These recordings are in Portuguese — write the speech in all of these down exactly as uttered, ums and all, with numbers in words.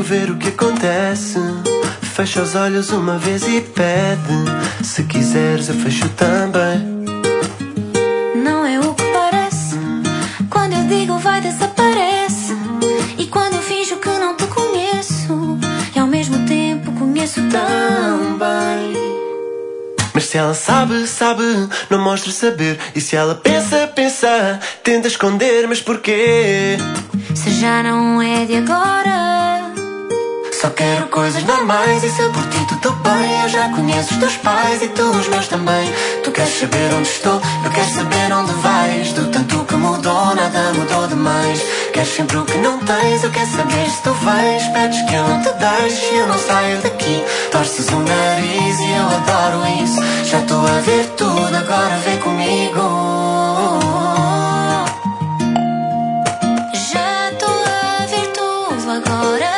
ver o que acontece. Fecha os olhos uma vez e pede. Se quiseres eu fecho também. Não é o que parece. Quando eu digo vai, desaparece. E quando eu finjo que não te conheço, e ao mesmo tempo conheço também. Mas se ela sabe, sabe, não mostra saber. E se ela pensa, pensa, tenta esconder, mas porquê? Se já não é de agora. Só quero coisas normais. E se por ti tudo bem, eu já conheço os teus pais e tu os meus também. Tu queres saber onde estou, eu quero saber onde vais. Do tanto que mudou, nada mudou demais. Queres sempre o que não tens, eu quero saber se tu vais. Pedes que eu não te deixe, eu não saio daqui. Torces o nariz e eu adoro isso. Já estou a ver tudo, agora vem comigo. Já estou a ver tudo agora.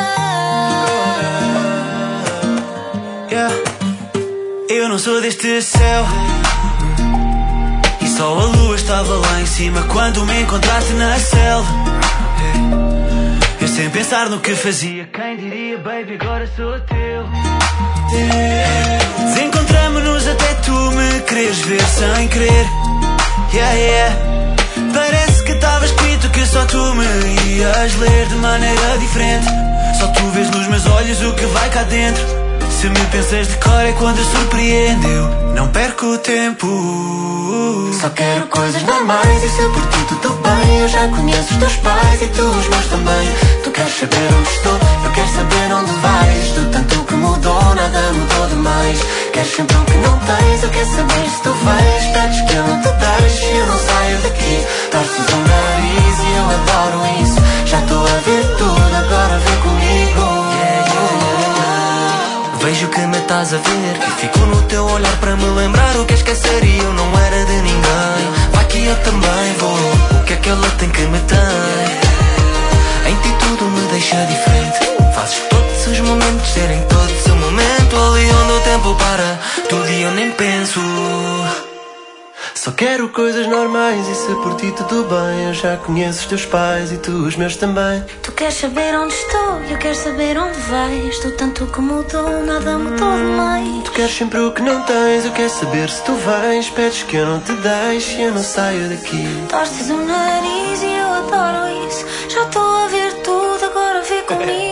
Yeah. Eu não sou deste céu, e só a lua estava lá em cima quando me encontraste na selva. Eu sem pensar no que fazia, quem diria, baby, agora sou teu. Desencontramos-nos até tu me quereres ver sem querer. Yeah, yeah. Parece que estava escrito que só tu me ias ler de maneira diferente. Só tu vês nos meus olhos o que vai cá dentro. Se me pensas de cor é quando surpreendeu. Não perco tempo. Só quero coisas normais. E se por ti tudo bem, eu já conheço os teus pais e tu os meus também. Tu queres saber onde estou, eu quero saber onde vais. Do tanto que mudou, nada mudou demais. Queres sempre o que não tens, eu quero saber se tu vais. Pedes que eu não te deixe, eu não saio daqui. Torces o nariz e eu adoro isso. Já estou a ver tudo, agora vem comigo. Vejo que me estás a ver e fico no teu olhar para me lembrar o que esquecer e eu não era de ninguém. Vai que eu também vou. O que é que ela tem que me tem? Em ti tudo me deixa diferente. Fazes todos os momentos terem todo o seu momento. Ali onde o tempo para, tudo e eu nem penso. Só quero coisas normais. E se por ti tudo bem, eu já conheço os teus pais e tu os meus também. Tu queres saber onde estou, eu quero saber onde vais. Do tanto que mudou, nada mudou demais. Tu queres sempre o que não tens, eu quero saber se tu vais. Pedes que eu não te deixe, eu não saio daqui. Torces o nariz e eu adoro isso. Já estou a ver tudo, agora vê comigo.